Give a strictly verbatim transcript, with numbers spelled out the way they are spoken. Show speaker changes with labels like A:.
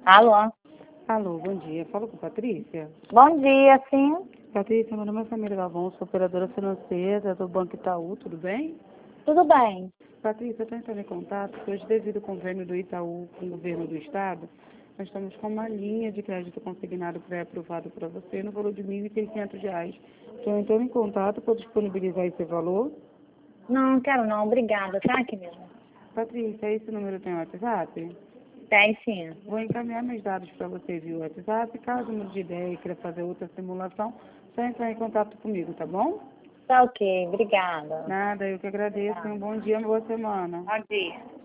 A: Alô?
B: Alô, bom dia. Falo com Patrícia.
A: Bom dia, sim.
B: Patrícia, meu nome é Samira Galvão, sou operadora financeira do Banco Itaú, tudo bem?
A: Tudo bem?
B: Patrícia, eu estou entrando em contato, porque hoje, devido ao convênio do Itaú com o governo do Estado, nós estamos com uma linha de crédito consignado pré-aprovado para você no valor de mil e seiscentos reais. Estou entrando em contato para disponibilizar esse valor.
A: Não, quero não, obrigada. Tá aqui mesmo.
B: Patrícia, esse número tem WhatsApp?
A: Tem sim.
B: Vou encaminhar meus dados para você via WhatsApp. Caso mude de ideia e queira fazer outra simulação, só entrar em contato comigo, tá bom?
A: Tá ok, obrigada.
B: Nada, eu que agradeço. Um bom dia, uma boa semana.
A: Bom dia.